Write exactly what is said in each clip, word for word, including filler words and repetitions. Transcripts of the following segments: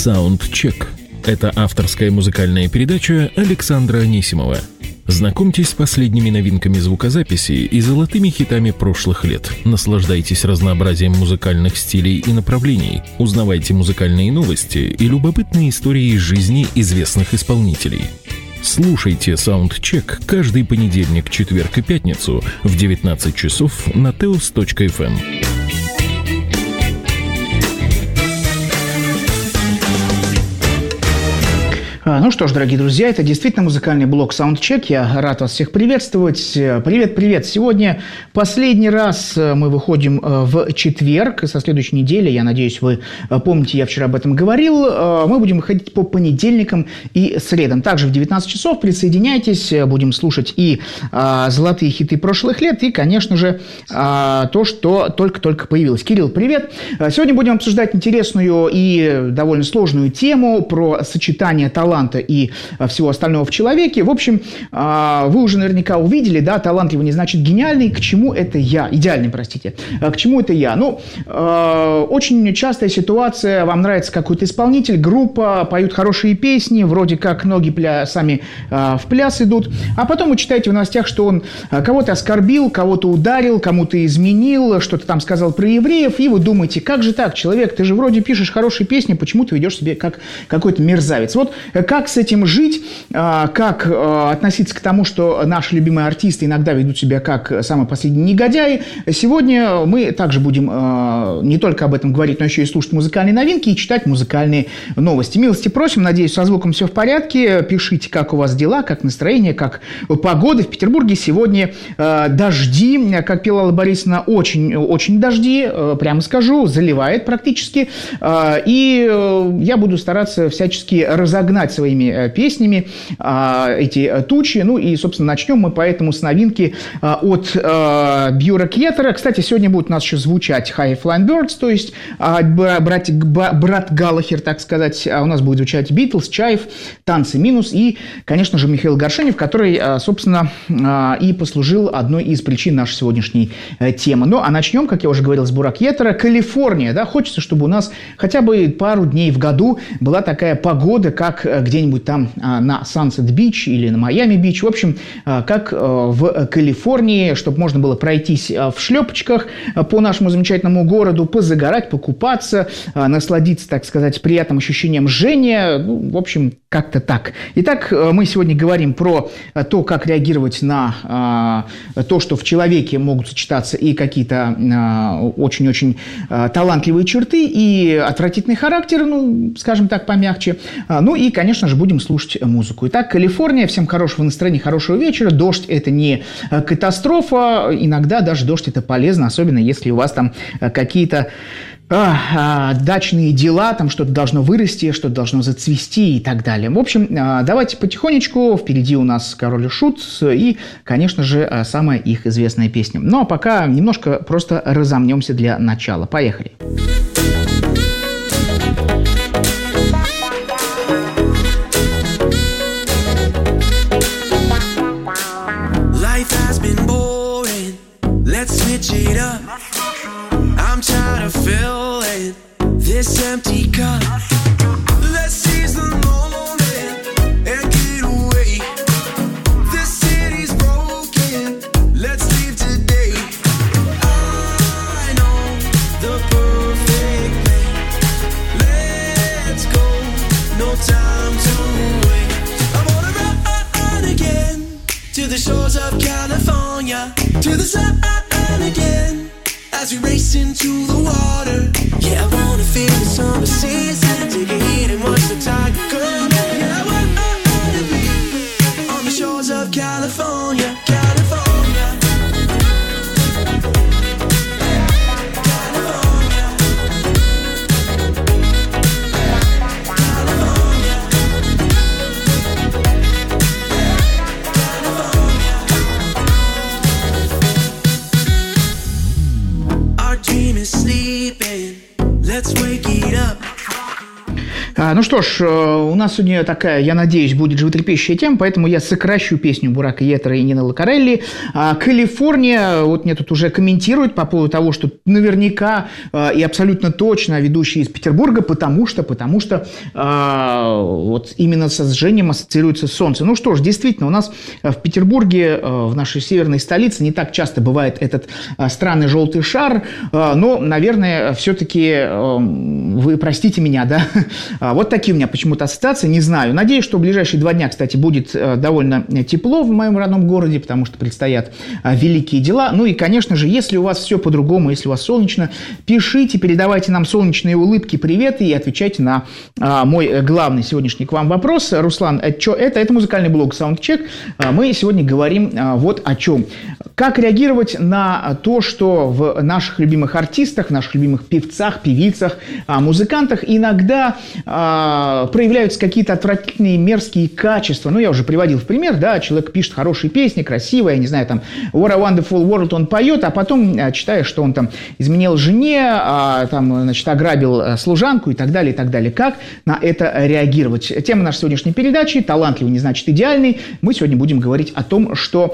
Саундчек. Это авторская музыкальная передача Александра Анисимова. Знакомьтесь с последними новинками звукозаписи и золотыми хитами прошлых лет. Наслаждайтесь разнообразием музыкальных стилей и направлений. Узнавайте музыкальные новости и любопытные истории из жизни известных исполнителей. Слушайте Саундчек каждый понедельник, четверг и пятницу в девятнадцать часов на теос точка эф эм. Ну что ж, дорогие друзья, это действительно музыкальный блог Soundcheck. Я рад вас всех приветствовать. Привет-привет. Сегодня последний раз мы выходим в четверг. Со следующей недели, я надеюсь, вы помните, я вчера об этом говорил, мы будем выходить по понедельникам и средам. Также в девятнадцать часов присоединяйтесь, будем слушать и а, золотые хиты прошлых лет, и, конечно же, а, то, что только-только появилось. Кирилл, привет. Сегодня будем обсуждать интересную и довольно сложную тему про сочетание таланта и всего остального в человеке. В общем, вы уже наверняка увидели, да, талантливый не значит гениальный. К чему это я? Идеальный, простите. К чему это я? Ну, очень частая ситуация. Вам нравится какой-то исполнитель, группа, поют хорошие песни, вроде как ноги пля... сами в пляс идут. А потом вы читаете в новостях, что он кого-то оскорбил, кого-то ударил, кому-то изменил, что-то там сказал про евреев. И вы думаете, как же так, человек, ты же вроде пишешь хорошие песни, почему ты ведешь себя как какой-то мерзавец? Вот как с этим жить, как относиться к тому, что наши любимые артисты иногда ведут себя как самые последние негодяи. Сегодня мы также будем не только об этом говорить, но еще и слушать музыкальные новинки и читать музыкальные новости. Милости просим, надеюсь, со звуком все в порядке. Пишите, как у вас дела, как настроение, как погода. В Петербурге сегодня дожди, как пела Алла Борисовна, очень, очень дожди, прямо скажу, заливает практически. И я буду стараться всячески разогнать своими песнями а, эти тучи. Ну и, собственно, начнем мы поэтому с новинки а, от а, Бьюра Кетера. Кстати, сегодня будет у нас еще звучать High Flying Birds, то есть а, брат, брат Галлахер, так сказать. А у нас будет звучать Битлз, Чайф, Танцы минус и, конечно же, Михаил Горшенев, который, а, собственно, а, и послужил одной из причин нашей сегодняшней а, темы. Ну, а начнем, как я уже говорил, с Бьюра Кетера. Калифорния, да, хочется, чтобы у нас хотя бы пару дней в году была такая погода, как где-нибудь там на Сансет-Бич или на Майами-Бич, в общем, как в Калифорнии, чтобы можно было пройтись в шлепочках по нашему замечательному городу, позагорать, покупаться, насладиться, так сказать, приятным ощущением жжения, ну, в общем, как-то так. Итак, мы сегодня говорим про то, как реагировать на то, что в человеке могут сочетаться и какие-то очень-очень талантливые черты, и отвратительный характер, ну, скажем так, помягче, ну и, конечно же, будем слушать музыку. Итак, Калифорния. Всем хорошего настроения, хорошего вечера. Дождь – это не катастрофа. Иногда даже дождь – это полезно, особенно если у вас там какие-то а, а, дачные дела, там что-то должно вырасти, что-то должно зацвести и так далее. В общем, а, давайте потихонечку. Впереди у нас Король и Шут и, конечно же, самая их известная песня. Ну, а пока немножко просто разомнемся для начала. Поехали. It up. I'm tired of filling this empty cup. Let's seize the moment and get away. This city's broken. Let's leave today. I know the perfect thing. Let's go. No time to wait. I wanna run again to the shores of California, to the sun. Again, as we race into the water, yeah, I wanna feel the summer season, take a hit and watch the tide come. Yeah, I wanna be on the shores of California, California, California, California, California. Our dream is sleeping. Let's wake it up. Ну что ж, у нас сегодня такая, я надеюсь, будет животрепещущая тема, поэтому я сокращу песню Бурака Йетера и Нины Локарелли. Калифорния, вот мне тут уже комментируют по поводу того, что наверняка и абсолютно точно ведущий из Петербурга, потому что, потому что вот именно со сжением ассоциируется солнце. Ну что ж, действительно, у нас в Петербурге, в нашей северной столице, не так часто бывает этот странный желтый шар, но, наверное, все-таки вы простите меня, да? Вот такие у меня почему-то ассоциации, не знаю. Надеюсь, что в ближайшие два дня, кстати, будет довольно тепло в моем родном городе, потому что предстоят великие дела. Ну и, конечно же, если у вас все по-другому, если у вас солнечно, пишите, передавайте нам солнечные улыбки, приветы и отвечайте на мой главный сегодняшний к вам вопрос. Руслан, что это? Это музыкальный блог Soundcheck. Мы сегодня говорим вот о чем. Как реагировать на то, что в наших любимых артистах, в наших любимых певцах, певицах, музыкантах иногда а, проявляются какие-то отвратительные мерзкие качества. Ну, я уже приводил в пример, да, человек пишет хорошие песни, красивые, я не знаю, там, What a Wonderful World он поет, а потом а, читаешь, что он там изменил жене, а, там, значит, ограбил служанку и так далее, и так далее. Как на это реагировать? Тема нашей сегодняшней передачи «Талантливый не значит идеальный». Мы сегодня будем говорить о том, что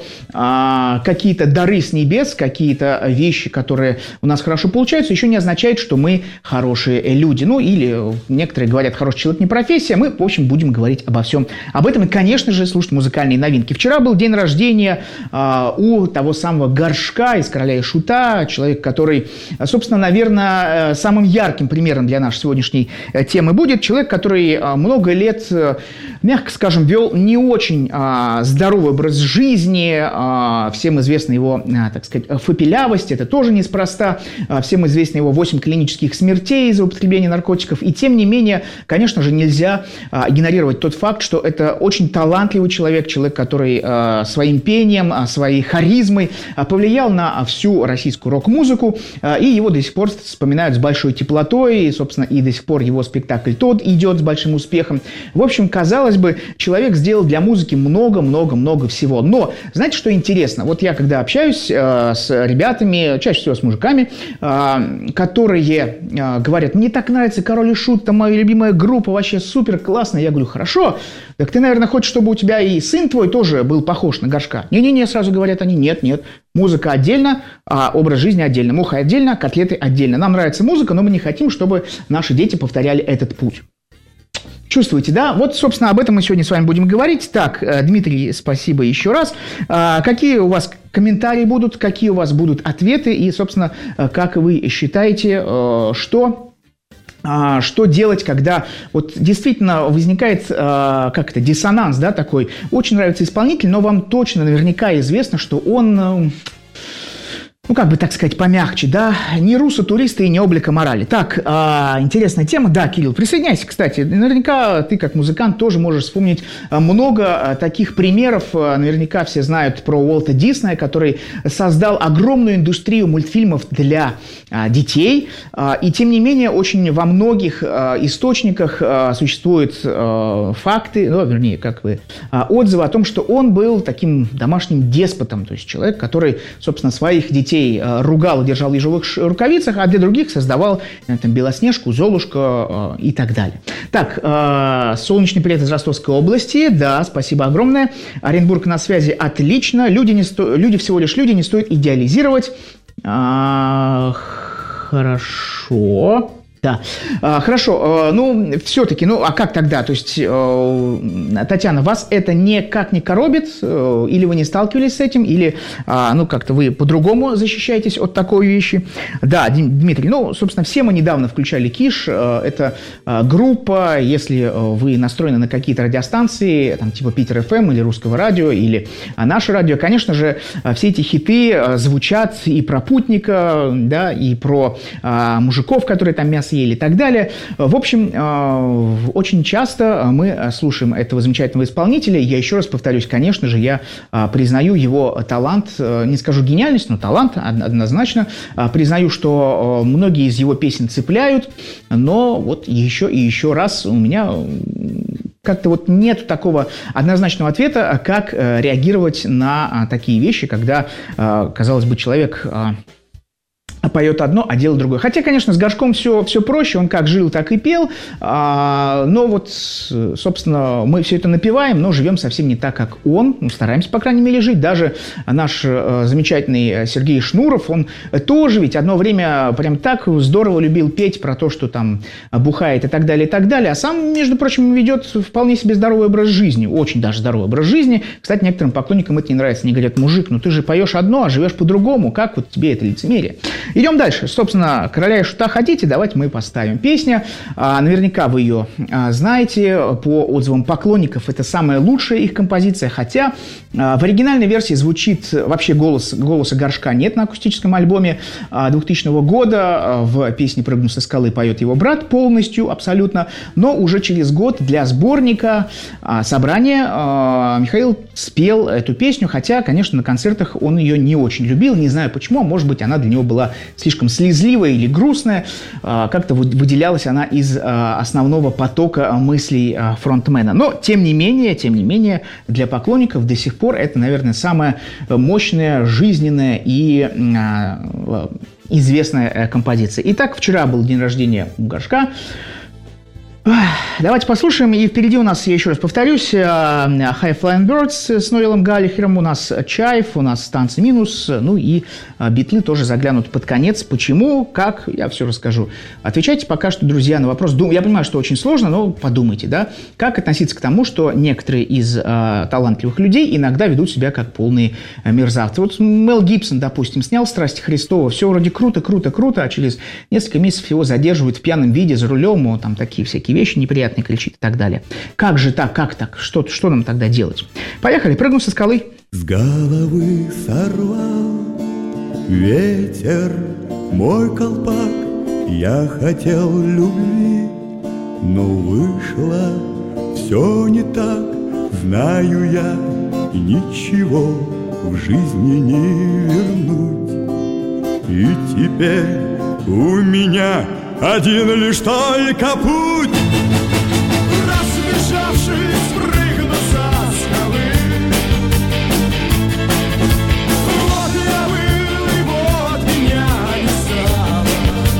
а, какие-то дары с небес, какие-то вещи, которые у нас хорошо получаются, еще не означает, что мы хорошие люди. Ну, или некоторые говорят, хороший человек не профессия. Мы, в общем, будем говорить обо всем об этом. И, конечно же, слушать музыкальные новинки. Вчера был день рождения э, у того самого Горшка из «Короля и Шута». Человек, который, собственно, наверное, самым ярким примером для нашей сегодняшней темы будет. Человек, который много лет, мягко скажем, вел не очень э, здоровый образ жизни. Э, всем известна его, э, так сказать, фапелявость. Это тоже неспроста. Э, всем известны его восемь клинических смертей из-за употребления наркотиков. И тем не менее, конечно же, нельзя а, игнорировать тот факт, что это очень талантливый человек, человек, который а, своим пением, а, своей харизмой а, повлиял на всю российскую рок-музыку, а, и его до сих пор вспоминают с большой теплотой, и, собственно, и до сих пор его спектакль «Тодд» идет с большим успехом. В общем, казалось бы, человек сделал для музыки много-много-много всего. Но, знаете, что интересно? Вот я, когда общаюсь а, с ребятами, чаще всего с мужиками, а, которые а, говорят, мне так нравится «Король и Шут», там моя любимая группа, вообще супер, классно. Я говорю, хорошо, так ты, наверное, хочешь, чтобы у тебя и сын твой тоже был похож на Горшка? Не-не-не, сразу говорят они, нет-нет, музыка отдельно, а образ жизни отдельно, муха отдельно, котлеты отдельно. Нам нравится музыка, но мы не хотим, чтобы наши дети повторяли этот путь. Чувствуете, да? Вот, собственно, об этом мы сегодня с вами будем говорить. Так, Дмитрий, спасибо еще раз. Какие у вас комментарии будут, какие у вас будут ответы и, собственно, как вы считаете, что... Что делать, когда вот действительно возникает как это, диссонанс, да, такой. Очень нравится исполнитель, но вам точно наверняка известно, что он... Ну, как бы так сказать, помягче, да, не руссо-туристы и не облика морали. Так, а, интересная тема. Да, Кирилл, присоединяйся, кстати. Наверняка ты, как музыкант, тоже можешь вспомнить много таких примеров. Наверняка все знают про Уолта Диснея, который создал огромную индустрию мультфильмов для а, детей. А, и, тем не менее, очень во многих а, источниках а, существуют а, факты, ну, вернее, как бы а, отзывы о том, что он был таким домашним деспотом, то есть человек, который, собственно, своих детей ругал и держал в ежовых рукавицах, а для других создавал там, Белоснежку, Золушку э, и так далее. Так, э, солнечный привет из Ростовской области. Да, спасибо огромное. Оренбург на связи. Отлично. Люди, не сто... люди всего лишь люди, не стоит идеализировать. А, хорошо. Да, а, хорошо, а, ну, все-таки, ну, а как тогда? То есть, а, Татьяна, вас это никак не коробит? А, или вы не сталкивались с этим? Или, а, ну, как-то вы по-другому защищаетесь от такой вещи? Да, Дмитрий, ну, собственно, все мы недавно включали Киш. А, это а, группа, если вы настроены на какие-то радиостанции, там, типа Питер эф эм или Русского радио, или а, наше радио, конечно же, все эти хиты а, звучат и про путника, да, и про а, мужиков, которые там мясо ели и так далее. В общем, очень часто мы слушаем этого замечательного исполнителя. Я еще раз повторюсь, конечно же, я признаю его талант, не скажу гениальность, но талант однозначно. Признаю, что многие из его песен цепляют, но вот еще и еще раз у меня... Как-то вот нет такого однозначного ответа, как реагировать на такие вещи, когда, казалось бы, человек... поет одно, а делает другое. Хотя, конечно, с Горшком все, все проще, он как жил, так и пел, а, но вот, собственно, мы все это напеваем, но живем совсем не так, как он, ну, стараемся, по крайней мере, жить. Даже наш а, замечательный Сергей Шнуров, он тоже ведь одно время прям так здорово любил петь про то, что там бухает и так далее, и так далее, а сам, между прочим, ведет вполне себе здоровый образ жизни, очень даже здоровый образ жизни. Кстати, некоторым поклонникам это не нравится, они говорят: мужик, ну ты же поешь одно, а живешь по-другому, как вот тебе это лицемерие? Идем дальше. Собственно, «Короля и шута» хотите? Давайте мы поставим. Песня, а, наверняка вы ее а, знаете, по отзывам поклонников, это самая лучшая их композиция, хотя а, в оригинальной версии звучит вообще голос, голоса Горшка нет на акустическом альбоме а, двухтысячного года, а, в песне «Прыгну со скалы» поет его брат полностью, абсолютно, но уже через год для сборника а, собрания а, Михаил спел эту песню, хотя, конечно, на концертах он ее не очень любил, не знаю почему, может быть, она для него была слишком слезливая или грустная, а, как-то выделялась она из а, основного потока мыслей а, фронтмена. Но, тем не менее, тем не менее, для поклонников до сих пор это, наверное, самая мощная, жизненная и а, известная композиция. Итак, вчера был день рождения у Горшка. Давайте послушаем. И впереди у нас, я еще раз повторюсь, High Flying Birds с Ноэлом Галлахером, у нас Чайф, у нас станция минус, ну и Битлы тоже заглянут под конец. Почему, как, я все расскажу. Отвечайте пока что, друзья, на вопрос. Я понимаю, что очень сложно, но подумайте, да, как относиться к тому, что некоторые из а, талантливых людей иногда ведут себя как полные мерзавцы. Вот Мел Гибсон, допустим, снял «Страсти Христова», все вроде круто, круто, круто, а через несколько месяцев его задерживают в пьяном виде за рулем, он там такие всякие вещи неприятные кричит и так далее. Как же так, как так? Что, что нам тогда делать? Поехали, прыгну со скалы. С головы сорвал ветер мой колпак, я хотел любви, но вышло все не так. Знаю я, ничего в жизни не вернуть. И теперь у меня один лишь только путь. Разбежавшись, прыгну со скалы. Вот я был, и вот меня не стало.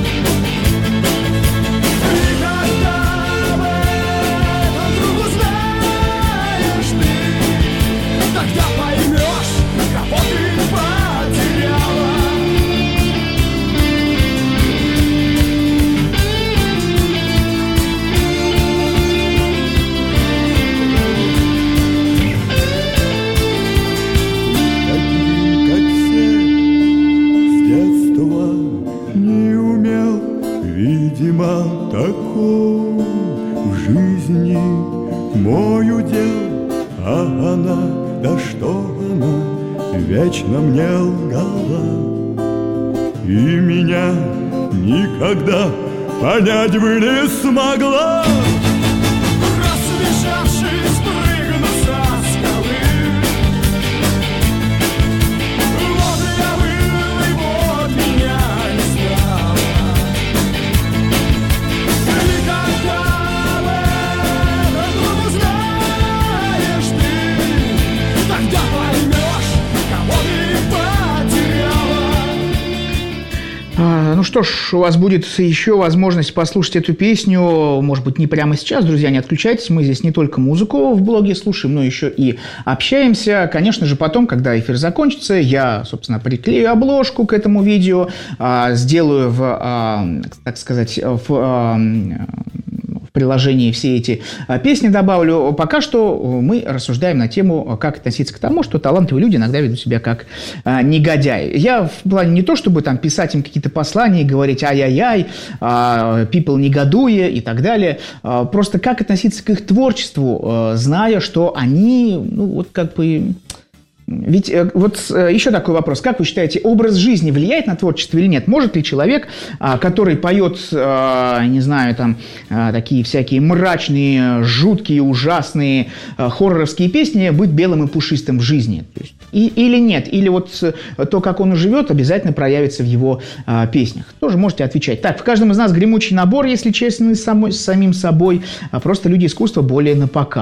И когда об этом вдруг узнаешь ты, тогда поймешь, кого ты потеряла. Видимо, таков в жизни мой удел, а она, да что она, вечно мне лгала. И меня никогда понять бы не смогла. Разбежавшись, прыгну со скалы. Вот я был, и вот меня не стало. Ну что ж, у вас будет еще возможность послушать эту песню, может быть, не прямо сейчас, друзья, не отключайтесь, мы здесь не только музыку в блоге слушаем, но еще и общаемся. Конечно же, потом, когда эфир закончится, я, собственно, приклею обложку к этому видео, сделаю в, так сказать, в... в приложении все эти песни добавлю. Пока что мы рассуждаем на тему, как относиться к тому, что талантливые люди иногда ведут себя как а, негодяи. Я в плане не то, чтобы там писать им какие-то послания и говорить ай-яй-яй, а, people негодуя и так далее. А, просто как относиться к их творчеству, а, зная, что они, ну, вот как бы... Ведь вот еще такой вопрос. Как вы считаете, образ жизни влияет на творчество или нет? Может ли человек, который поет, не знаю, там, такие всякие мрачные, жуткие, ужасные хорроровские песни, быть белым и пушистым в жизни? То есть, и, или нет? Или вот то, как он живет, обязательно проявится в его песнях? Тоже можете отвечать. Так, в каждом из нас гремучий набор, если честно, с самой, с самим собой. Просто люди искусства более на показ.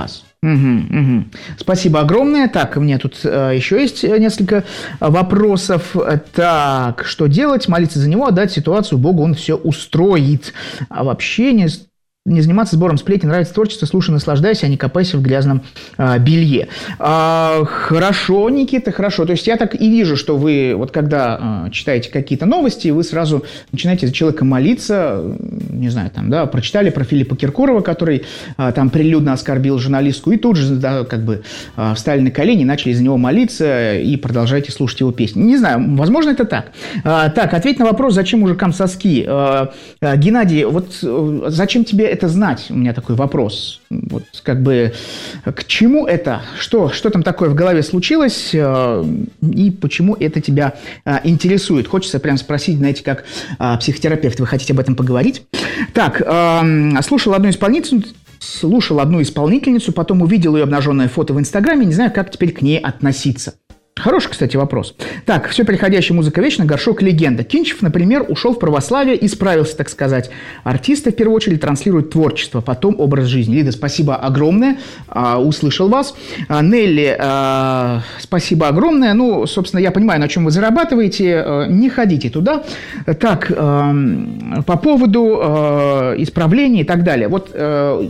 Угу, угу. Спасибо огромное. Так, у меня тут э, еще есть несколько вопросов. Так, что делать? Молиться за него, отдать ситуацию Богу, он все устроит. А вообще не... Не заниматься сбором сплетен, нравится творчество, слушай, наслаждайся, а не копайся в грязном а, белье. А, хорошо, Никита, хорошо. То есть я так и вижу, что вы, вот когда а, читаете какие-то новости, вы сразу начинаете за человека молиться, не знаю, там, да, прочитали про Филиппа Киркорова, который а, там прилюдно оскорбил журналистку, и тут же, да, как бы а, встали на колени, начали за него молиться и продолжаете слушать его песни. Не знаю, возможно, это так. А, так, ответь на вопрос, зачем мужикам соски? А, а, Геннадий, вот а, зачем тебе это знать? У меня такой вопрос. Вот как бы к чему это? Что, что там такое в голове случилось? Э, и почему это тебя э, интересует? Хочется прям спросить, знаете, как э, психотерапевт. Вы хотите об этом поговорить? Так, э, слушал одну исполнительницу, слушал одну исполнительницу, потом увидел ее обнаженное фото в Инстаграме, не знаю, как теперь к ней относиться. Хороший, кстати, вопрос. Так, все приходящая музыка вечно, горшок легенда. Кинчев, например, ушел в православие и справился, так сказать. Артисты, в первую очередь, транслируют творчество, потом образ жизни. Лида, спасибо огромное, а, услышал вас. А, Нелли, а, спасибо огромное. Ну, собственно, я понимаю, на чем вы зарабатываете. А, не ходите туда. Так, а, по поводу а, исправления и так далее. Вот... А,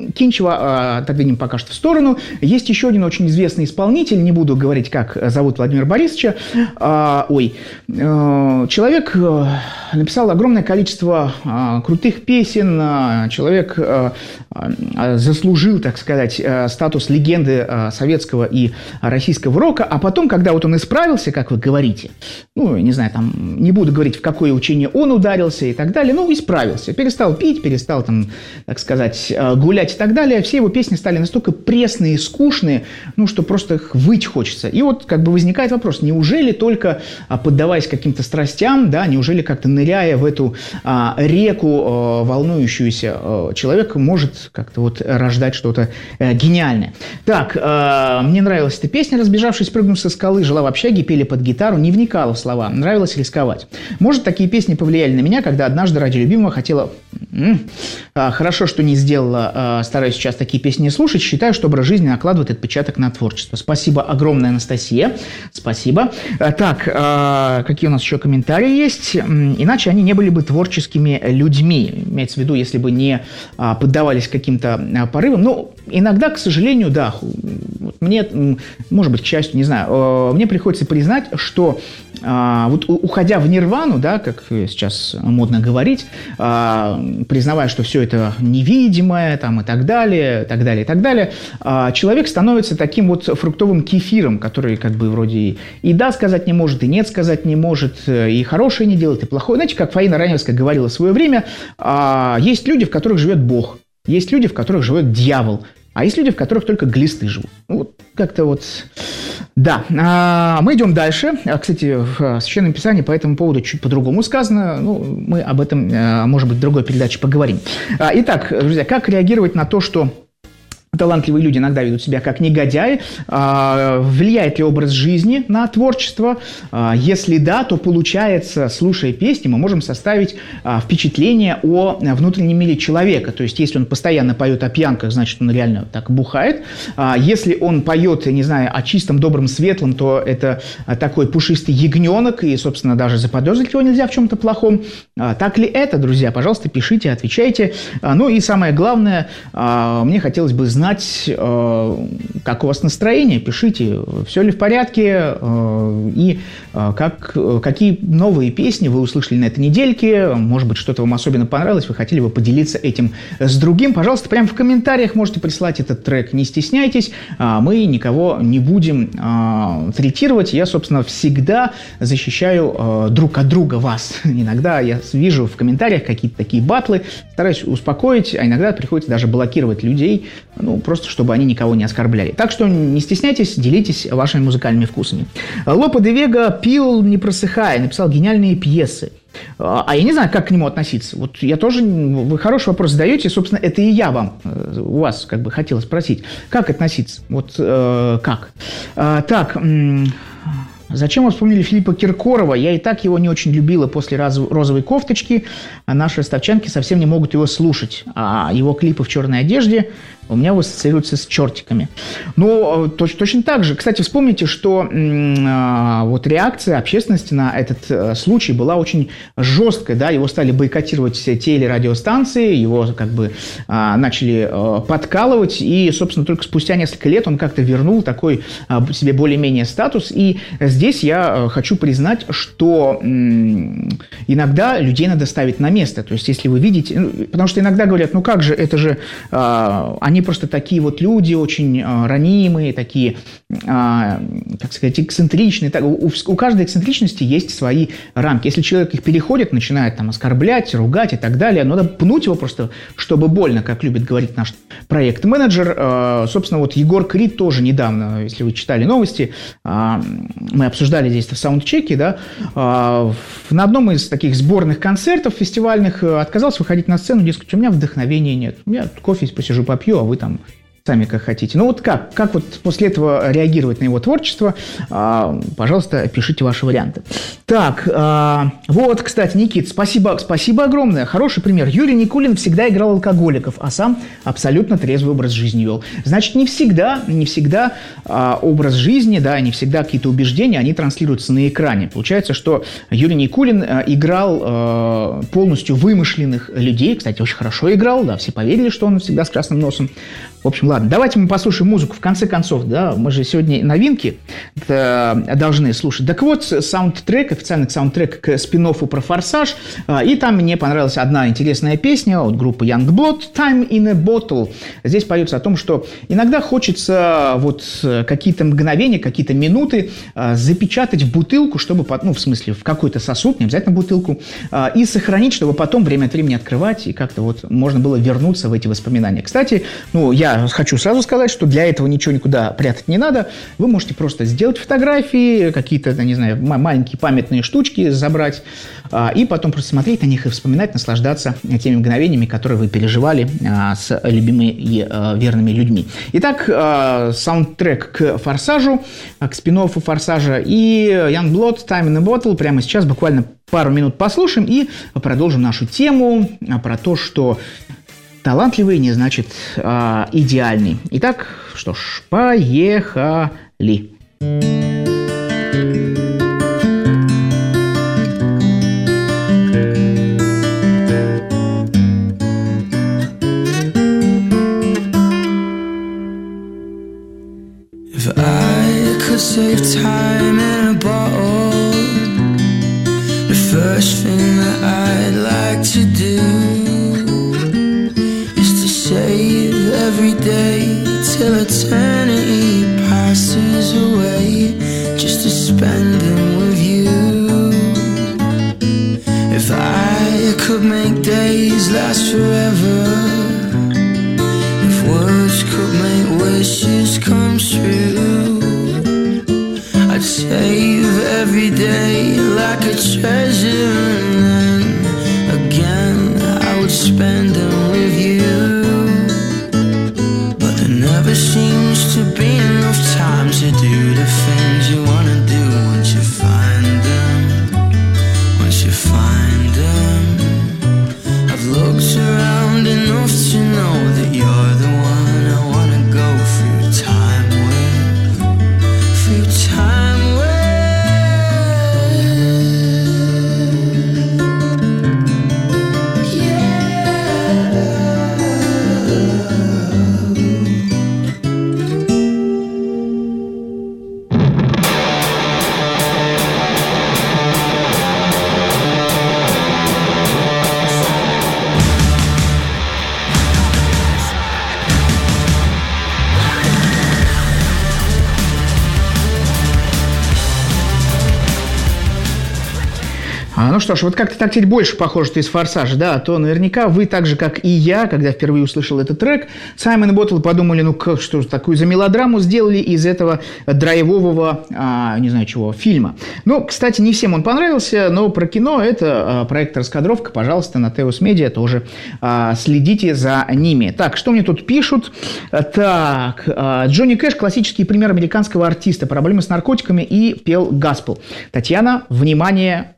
Кинчева отодвинем пока что в сторону. Есть еще один очень известный исполнитель, не буду говорить, как зовут Владимира Борисовича. А, ой, а, человек написал огромное количество а, крутых песен. А, человек а, а, заслужил, так сказать, а, статус легенды а, советского и российского рока. А потом, когда вот он исправился, как вы говорите, ну, не знаю, там, не буду говорить, в какое учение он ударился и так далее, ну, исправился. Перестал пить, перестал, там, так сказать, гулять и так далее, все его песни стали настолько пресные и скучные, ну, что просто их выть хочется. И вот как бы возникает вопрос, неужели только поддаваясь каким-то страстям, да, неужели как-то ныряя в эту а, реку а, волнующуюся, а, человек может как-то вот рождать что-то а, гениальное. Так, а, мне нравилась эта песня, разбежавшись, прыгнув со скалы, жила в общаге, пели под гитару, не вникала в слова, нравилось рисковать. Может, такие песни повлияли на меня, когда однажды ради любимого хотела... М-м, а, хорошо, что не сделала... А, стараюсь сейчас такие песни не слушать. Считаю, что образ жизни накладывает отпечаток на творчество. Спасибо огромное, Анастасия. Спасибо. Так, какие у нас еще комментарии есть? Иначе они не были бы творческими людьми. Имеется в виду, если бы не поддавались каким-то порывам. Но иногда, к сожалению, да, мне, может быть, к счастью, не знаю, мне приходится признать, что вот уходя в нирвану, да, как сейчас модно говорить, признавая, что все это невидимое, там, и так далее, так далее, и так далее, человек становится таким вот фруктовым кефиром, который как бы вроде и да сказать не может, и нет сказать не может, и хорошее не делает, и плохое. Знаете, как Фаина Раневская говорила в свое время, есть люди, в которых живет Бог, есть люди, в которых живет дьявол, а есть люди, в которых только глисты живут. Ну, вот как-то вот... Да, а, мы идем дальше. А, кстати, в Священном Писании по этому поводу чуть по-другому сказано. Ну, мы об этом, а, может быть, в другой передаче поговорим. А, итак, друзья, как реагировать на то, что талантливые люди иногда ведут себя как негодяи? А, влияет ли образ жизни на творчество? А, если да, то получается, слушая песни, мы можем составить а, впечатление о внутреннем мире человека. То есть, если он постоянно поет о пьянках, значит, он реально так бухает. А, если он поет, не знаю, о чистом, добром, светлом, то это а, такой пушистый ягненок, и, собственно, даже заподозрить его нельзя в чем-то плохом. А, так ли это, друзья? Пожалуйста, пишите, отвечайте. А, ну и самое главное, а, мне хотелось бы знать, знать, э, как у вас настроение, пишите, все ли в порядке, э, и э, как, какие новые песни вы услышали на этой недельке, может быть, что-то вам особенно понравилось, вы хотели бы поделиться этим с другим, пожалуйста, прямо в комментариях можете прислать этот трек, не стесняйтесь, э, мы никого не будем э, третировать, я, собственно, всегда защищаю э, друг от друга вас, иногда я вижу в комментариях какие-то такие батлы, стараюсь успокоить, а иногда приходится даже блокировать людей, ну, просто чтобы они никого не оскорбляли. Так что не стесняйтесь, делитесь вашими музыкальными вкусами. Лопе де Вега пил, не просыхая, написал гениальные пьесы. А я не знаю, как к нему относиться. Вот я тоже, вы хороший вопрос задаете, собственно, это и я вам, у вас как бы хотела спросить. Как относиться? Вот э, как? А, так... Зачем вы вспомнили Филиппа Киркорова? Я и так его не очень любила после розовой кофточки, а наши ростовчанки совсем не могут его слушать. А его клипы в черной одежде у меня ассоциируется с чертиками. Но точ, точно так же. Кстати, вспомните, что м, вот реакция общественности на этот э, случай была очень жесткая. Да? Его стали бойкотировать все телерадиостанции, его как бы э, начали э, подкалывать. И, собственно, только спустя несколько лет он как-то вернул такой э, себе более-менее статус. И здесь я э, хочу признать, что м, иногда людей надо ставить на место. То есть, если вы видите... Ну, потому что иногда говорят, ну как же, это же... Э, они просто такие вот люди, очень э, ранимые, такие, э, как сказать, эксцентричные. Так, у, у каждой эксцентричности есть свои рамки. Если человек их переходит, начинает там оскорблять, ругать и так далее, надо пнуть его просто, чтобы больно, как любит говорить наш проект-менеджер. Э, собственно, вот Егор Крид тоже недавно, если вы читали новости, э, мы обсуждали здесь в саундчеке, да, э, на одном из таких сборных концертов фестивальных отказался выходить на сцену, дескать, у меня вдохновения нет, я кофе посижу, попью, а вы там сами как хотите. Ну вот как? Как вот после этого реагировать на его творчество? А, пожалуйста, пишите ваши варианты. Так, а, вот, кстати, Никит, спасибо, спасибо огромное. Хороший пример. Юрий Никулин всегда играл алкоголиков, а сам абсолютно трезвый образ жизни вел. Значит, не всегда, не всегда а, образ жизни, да, не всегда какие-то убеждения, они транслируются на экране. Получается, что Юрий Никулин а, играл а, полностью вымышленных людей. Кстати, очень хорошо играл, да, все поверили, что он всегда с красным носом. В общем, ладно, давайте мы послушаем музыку. В конце концов, да, мы же сегодня новинки должны слушать. Так вот, саундтрек, официальный саундтрек к спин-оффу про «Форсаж». И там мне понравилась одна интересная песня от группы Youngblood «Time in a Bottle». Здесь поется о том, что иногда хочется вот какие-то мгновения, какие-то минуты запечатать в бутылку, чтобы, ну, в смысле, в какой-то сосуд, не обязательно бутылку, и сохранить, чтобы потом время от времени открывать, и как-то вот можно было вернуться в эти воспоминания. Кстати, ну, я Я хочу сразу сказать, что для этого ничего никуда прятать не надо. Вы можете просто сделать фотографии, какие-то, не знаю, маленькие памятные штучки забрать, и потом просто смотреть на них и вспоминать, наслаждаться теми мгновениями, которые вы переживали с любимыми и верными людьми. Итак, саундтрек к «Форсажу», к спин-оффу «Форсажа» и Youngblood «Time in a Bottle» прямо сейчас буквально пару минут послушаем и продолжим нашу тему про то, что талантливый не значит а, идеальный. Итак, что ж, поехали. If I could save time in a bottle, the first thing that I'd like to do save every day till eternity passes away, just to spend them with you. If I could make days last forever, if words could make wishes come true, I'd save every day like a treasure, and then again I would spend them with you. Never seems to be enough time to do the things you wanna do once you find them, once you find them. I've looked around enough to know that you're the one I wanna go through time with, through time with. Ну что ж, вот как-то так теперь больше похоже, что из «Форсажа», да, то наверняка вы так же, как и я, когда впервые услышал этот трек, Time in a Bottle, подумали, ну как, что такую за мелодраму сделали из этого драйвового, а, не знаю чего, фильма. Ну, кстати, не всем он понравился, но про кино это а, проект «Раскадровка», пожалуйста, на Теос Медиа тоже а, следите за ними. Так, что мне тут пишут? Так, а, Джонни Кэш – классический пример американского артиста, проблемы с наркотиками и пел гаспел. Татьяна, внимание,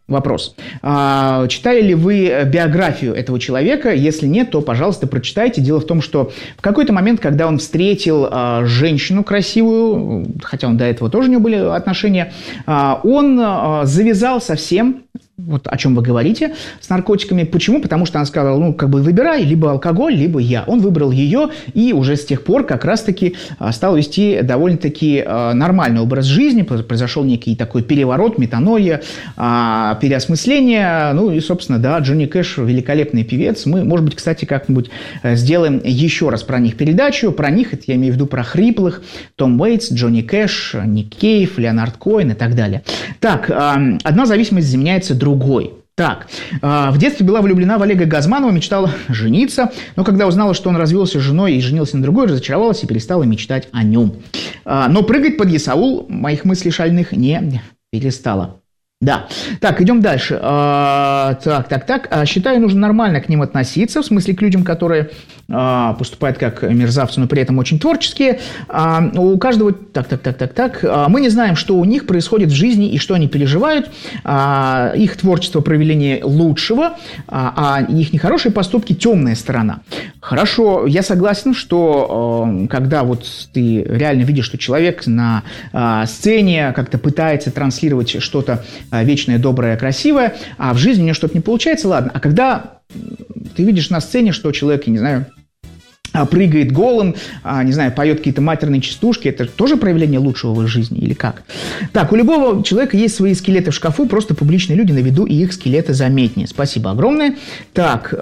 Вопрос. А, читали ли вы биографию этого человека? Если нет, то, пожалуйста, прочитайте. Дело в том, что в какой-то момент, когда он встретил а, женщину красивую, хотя он до этого тоже у него были отношения, а, он а, завязал совсем, вот о чем вы говорите, с наркотиками. Почему? Потому что она сказала, ну, как бы выбирай, либо алкоголь, либо я. Он выбрал ее и уже с тех пор как раз-таки стал вести довольно-таки нормальный образ жизни. Произошел некий такой переворот, метаноия, переосмысление. Ну и, собственно, да, Джонни Кэш великолепный певец. Мы, может быть, кстати, как-нибудь сделаем еще раз про них передачу. Про них, это я имею в виду про хриплых. Том Уэйтс, Джонни Кэш, Ник Кейв, Леонард Коэн и так далее. Так, одна зависимость заменяется другой. Так, в детстве была влюблена в Олега Газманова, мечтала жениться, но когда узнала, что он развелся с женой и женился на другой, разочаровалась и перестала мечтать о нем. Но прыгать под Есаул моих мыслей шальных не перестала. Да. Так, идем дальше. А, так, так, так. А, считаю, нужно нормально к ним относиться, в смысле к людям, которые а, поступают как мерзавцы, но при этом очень творческие. А, у каждого... Так, так, так, так, так. А, мы не знаем, что у них происходит в жизни и что они переживают. А, их творчество проявление лучшего, а, а их нехорошие поступки темная сторона. Хорошо, я согласен, что а, когда вот ты реально видишь, что человек на а, сцене как-то пытается транслировать что-то вечное, доброе, красивое, а в жизни у него что-то не получается, ладно. А когда ты видишь на сцене, что человек, я не знаю, прыгает голым, не знаю, поет какие-то матерные частушки, это тоже проявление лучшего в их жизни или как? Так, у любого человека есть свои скелеты в шкафу, просто публичные люди на виду, и их скелеты заметнее. Спасибо огромное. Так,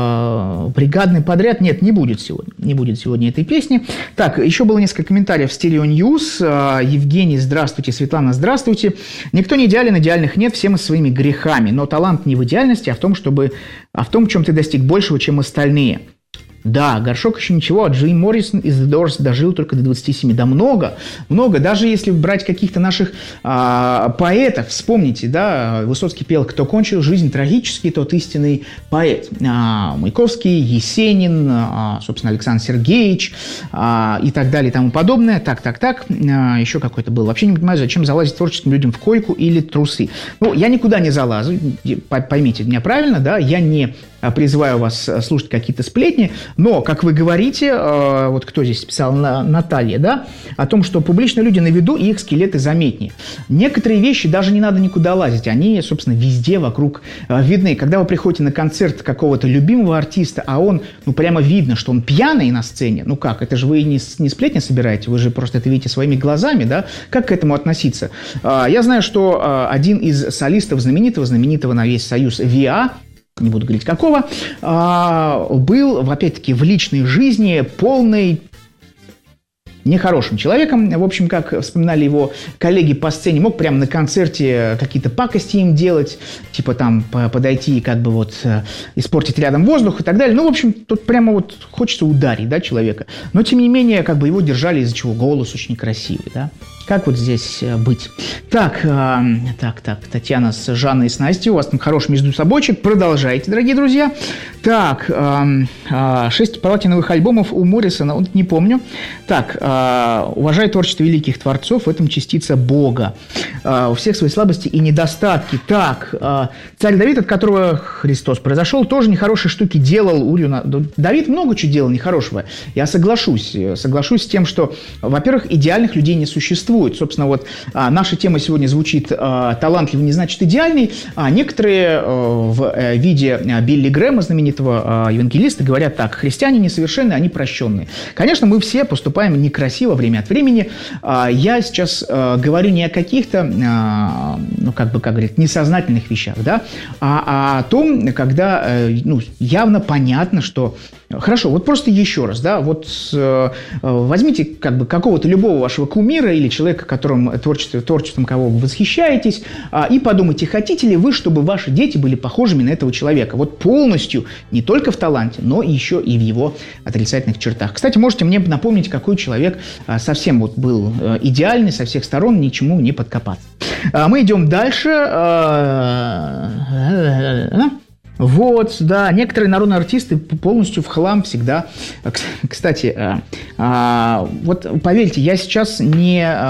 э, бригадный подряд, нет, не будет сегодня, не будет сегодня этой песни. Так, еще было несколько комментариев в Стерео Ньюс. Евгений, здравствуйте, Светлана, здравствуйте. Никто не идеален, идеальных нет, все мы своими грехами, но талант не в идеальности, а в том, чтобы, а в том, в чем ты достиг большего, чем остальные. Да, Горшок еще ничего, а Джим Моррисон из The Doors дожил только до двадцати семи. Да много, много. Даже если брать каких-то наших а, поэтов, вспомните, да, Высоцкий пел «Кто кончил жизнь трагически, тот истинный поэт». А, Маяковский, Есенин, а, собственно, Александр Сергеевич а, и так далее и тому подобное. Так, так, так. А, еще какой-то был. Вообще не понимаю, зачем залазить творческим людям в койку или трусы. Ну, я никуда не залазу, поймите меня правильно, да, я не призываю вас слушать какие-то сплетни, но, как вы говорите, вот кто здесь писал, Наталья, да, о том, что публичные люди на виду, и их скелеты заметнее. Некоторые вещи даже не надо никуда лазить, они, собственно, везде вокруг видны. Когда вы приходите на концерт какого-то любимого артиста, а он, ну, прямо видно, что он пьяный на сцене, ну как, это же вы не, не сплетни собираете, вы же просто это видите своими глазами, да, как к этому относиться? Я знаю, что один из солистов знаменитого, знаменитого на весь Союз ви а, не буду говорить какого, был, опять-таки, в личной жизни полный нехорошим человеком. В общем, как вспоминали его коллеги по сцене, мог прямо на концерте какие-то пакости им делать, типа там подойти и как бы вот испортить рядом воздух и так далее. Ну, в общем, тут прямо вот хочется ударить, да, человека. Но, тем не менее, как бы его держали, из-за чего голос очень красивый, да. Как вот здесь быть? Так, э, так, так, Татьяна с Жанной и с Настей, у вас там хороший между собойчик. Продолжайте, дорогие друзья. Так, э, э, шесть платиновых альбомов у Моррисона, вот не помню. Так, э, уважаю творчество великих творцов, в этом частица Бога. Э, у всех свои слабости и недостатки. Так, э, царь Давид, от которого Христос произошел, тоже нехорошие штуки делал. Урию. Давид много чего делал нехорошего. Я соглашусь. Соглашусь с тем, что, во-первых, идеальных людей не существует. Собственно, вот а, наша тема сегодня звучит а, «Талантливый не значит идеальный», а некоторые а, в а, виде а, Билли Грэма, знаменитого а, евангелиста, говорят так: христиане несовершенны, они прощенные. Конечно, мы все поступаем некрасиво время от времени. А, я сейчас а, говорю не о каких-то, а, ну, как бы, как говорят, несознательных вещах, да, а о том, когда а, ну, явно понятно, что... Хорошо, вот просто еще раз, да, вот э, возьмите как бы какого-то любого вашего кумира или человека, которым творчеством, творчеством кого вы восхищаетесь, э, и подумайте, хотите ли вы, чтобы ваши дети были похожими на этого человека, вот полностью, не только в таланте, но еще и в его отрицательных чертах. Кстати, можете мне напомнить, какой человек э, совсем вот был э, идеальный, со всех сторон, ничему не подкопаться. Э, мы идем дальше. Э, Вот, да, некоторые народные артисты полностью в хлам всегда. Кстати, вот поверьте, я сейчас не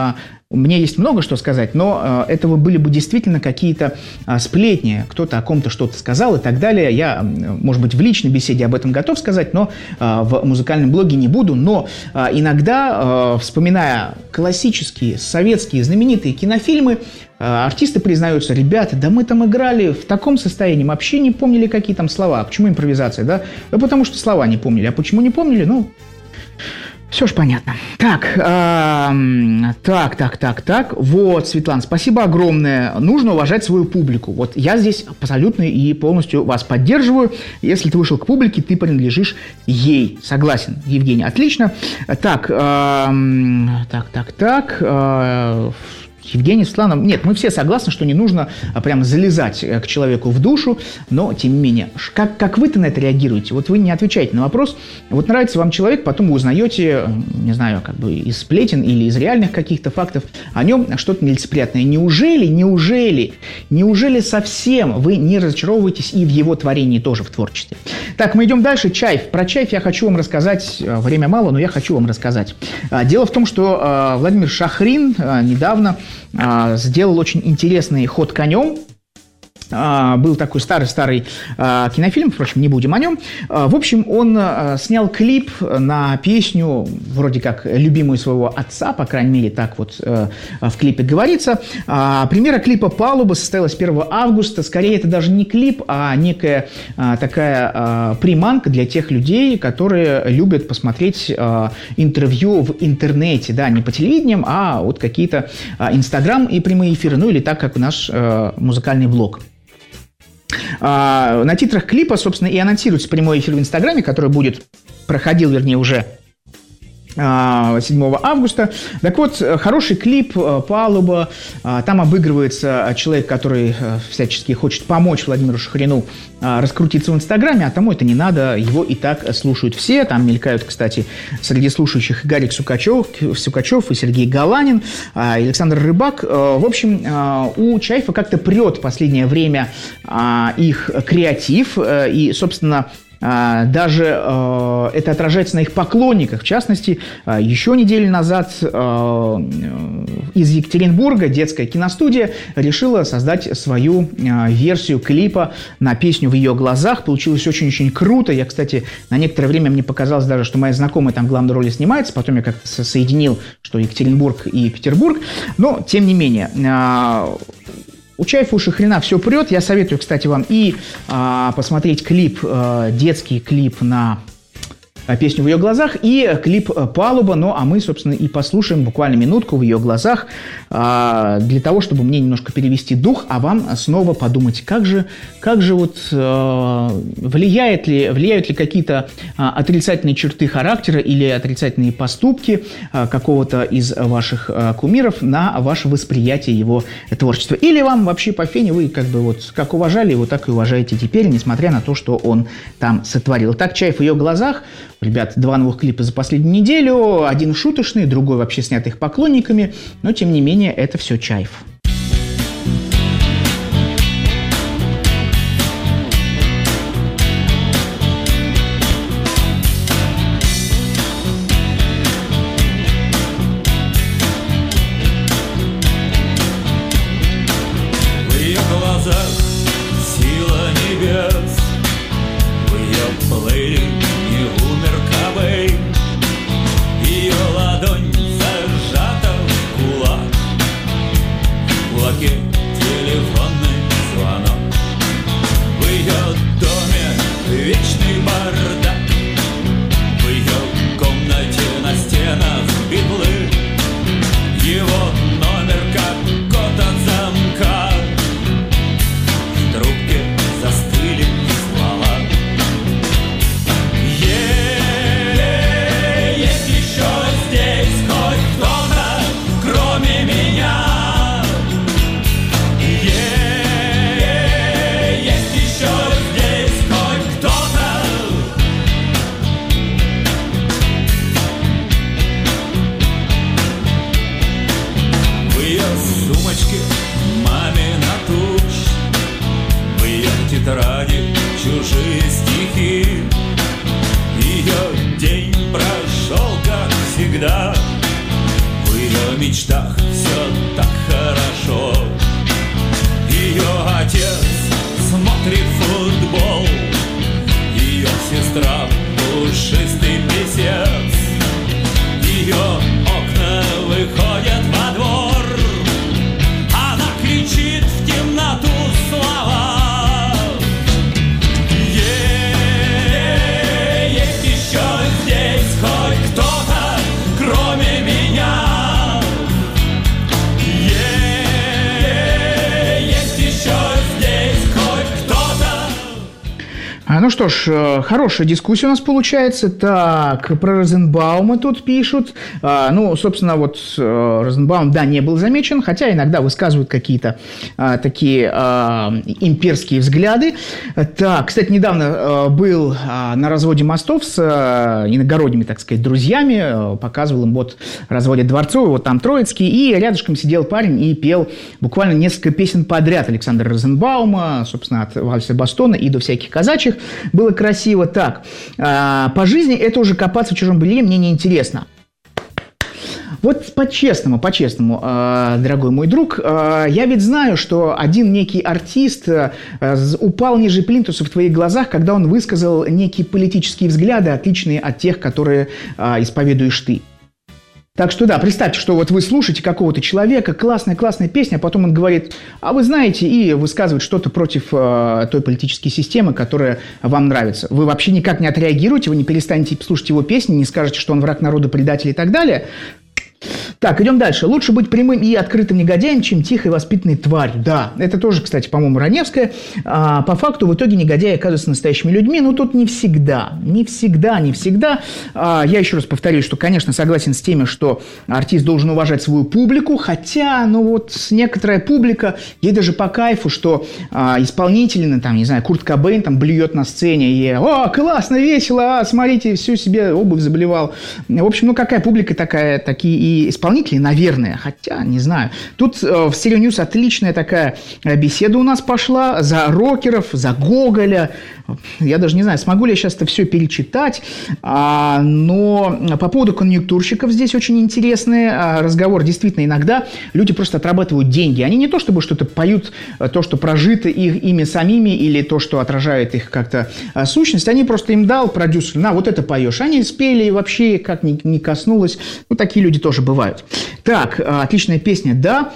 У меня есть много что сказать, но э, это были бы действительно какие-то э, сплетни. Кто-то о ком-то что-то сказал и так далее. Я, может быть, в личной беседе об этом готов сказать, но э, в музыкальном блоге не буду. Но э, иногда, э, вспоминая классические, советские, знаменитые кинофильмы, э, артисты признаются: ребята, да мы там играли в таком состоянии, мы вообще не помнили, какие там слова. Почему импровизация, да? Да потому что слова не помнили. А почему не помнили? Ну... Все ж понятно. Так, э, так, так, так, так. Вот, Светлана, спасибо огромное. Нужно уважать свою публику. Вот я здесь абсолютно и полностью вас поддерживаю. Если ты вышел к публике, ты принадлежишь ей. Согласен, Евгений, отлично. Так, э, так, так, так. Э, Евгений, Светлана, нет, мы все согласны, что не нужно а, прям залезать к человеку в душу, но, тем не менее, как, как вы-то на это реагируете? Вот вы не отвечаете на вопрос, вот нравится вам человек, потом вы узнаете, не знаю, как бы из сплетен или из реальных каких-то фактов о нем что-то нелицеприятное. Неужели, неужели, неужели совсем вы не разочаровываетесь и в его творении тоже, в творчестве? Так, мы идем дальше. Чайф. Про Чайф я хочу вам рассказать, время мало, но я хочу вам рассказать. Дело в том, что Владимир Шахрин недавно сделал очень интересный ход конем. Был такой старый-старый кинофильм, впрочем, не будем о нем. В общем, он снял клип на песню, вроде как любимую своего отца, по крайней мере, так вот в клипе говорится. Премьера клипа «Палуба» состоялась первого августа. Скорее, это даже не клип, а некая такая приманка для тех людей, которые любят посмотреть интервью в интернете. Да, не по телевидениям, а вот какие-то Инстаграм и прямые эфиры, ну или так, как наш музыкальный блог. На титрах клипа, собственно, и анонсируется прямой эфир в Инстаграме, который будет, проходил, вернее, уже седьмого августа. Так вот, хороший клип «Палуба». Там обыгрывается человек, который всячески хочет помочь Владимиру Шахрину раскрутиться в Инстаграме, а тому это не надо, его и так слушают все. Там мелькают, кстати, среди слушающих и Гарик Сукачев, Сукачев и Сергей Галанин, и Александр Рыбак. В общем, у Чайфа как-то прет в последнее время их креатив, и, собственно, даже э, это отражается на их поклонниках. В частности, э, еще неделю назад э, из Екатеринбурга детская киностудия решила создать свою э, версию клипа на песню «В ее глазах». Получилось очень-очень круто. Я, кстати, на некоторое время мне показалось даже, что моя знакомая там в главной роли снимается. Потом я как-то соединил, что Екатеринбург и Петербург. Но, тем не менее... Э, У Чайфа, у Шахрина все прет. Я советую, кстати, вам и а, посмотреть клип, а, детский клип на а, песню «В ее глазах» и клип «Палуба». Ну, а мы, собственно, и послушаем буквально минутку «В ее глазах» а, для того, чтобы мне немножко перевести дух, а вам снова подумать, как же, как же вот а, влияет ли, влияют ли какие-то а, отрицательные черты характера или отрицательные поступки а, какого-то из ваших а, кумиров на ваше восприятие его творчества. Или вам вообще по фене, вы как бы вот как уважали его, так и уважаете теперь, несмотря на то, что он там сотворил. Так, Чайф «В ее глазах». Ребят, два новых клипа за последнюю неделю. Один шуточный, другой вообще снятый их поклонниками. Но, тем не менее, это все Чайф. В ее глазах сила небес, в ее плыли не умер Кобей, ее ладонь зажата в кулак, в кулаке телефонный звонок, в ее доме вечный бардак, в ее комнате на стенах битлы, его номер как код от замка, в трубке застыли слова. Есть еще здесь хоть кто-то, кроме меня. Есть еще здесь хоть кто-то. В ее сумочке мамина тушь, в ее тетради чужие стихи. Ее день прошел, как всегда, в ее мечтах все ну что ж, хорошая дискуссия у нас получается. Так, про Розенбаума тут пишут. А, ну, собственно, вот Розенбаум, да, не был замечен, хотя иногда высказывают какие-то а, такие а, имперские взгляды. Так, кстати, недавно а, был а, на разводе мостов с а, иногородними, так сказать, друзьями. А, показывал им, вот, разводят Дворцовый, вот там Троицкий, и рядышком сидел парень и пел буквально несколько песен подряд Александра Розенбаума, собственно, от вальса Бастона и до всяких казачьих. Было красиво. Так, а, по жизни это уже копаться в чужом белье мне неинтересно. Вот по-честному, по-честному, э, дорогой мой друг, э, я ведь знаю, что один некий артист э, упал ниже плинтуса в твоих глазах, когда он высказал некие политические взгляды, отличные от тех, которые э, исповедуешь ты. Так что да, представьте, что вот вы слушаете какого-то человека, классная-классная песня, а потом он говорит, а вы знаете, и высказывает что-то против э, той политической системы, которая вам нравится. Вы вообще никак не отреагируете, вы не перестанете слушать его песни, не скажете, что он враг народа, предатель и так далее. Так, идем дальше. Лучше быть прямым и открытым негодяем, чем тихой воспитанной тварью. Да, это тоже, кстати, по-моему, Раневская. А, по факту, в итоге негодяи оказываются настоящими людьми, но тут не всегда. Не всегда, не всегда. А, я еще раз повторюсь, что, конечно, согласен с теми, что артист должен уважать свою публику, хотя, ну вот, некоторая публика, ей даже по кайфу, что а, исполнители, ну, там, не знаю, Курт Кобейн там блюет на сцене и «О, классно, весело, а, смотрите, всю себе обувь заболевал». В общем, ну, какая публика такая, такие и исполнители. Исполнителей, наверное, хотя, не знаю. Тут э, в Стерео Ньюс отличная такая беседа у нас пошла за рокеров, за Гоголя. Я даже не знаю, смогу ли я сейчас это все перечитать, а, но по поводу конъюнктурщиков здесь очень интересный а, разговор. Действительно, иногда люди просто отрабатывают деньги. Они не то чтобы что-то поют, то, что прожито их, ими самими, или то, что отражает их как-то а, сущность. Они просто им дал продюсер, на, вот это поешь. Они спели и вообще как не, не коснулось. Ну, такие люди тоже бывают. Так, а, отличная песня, да.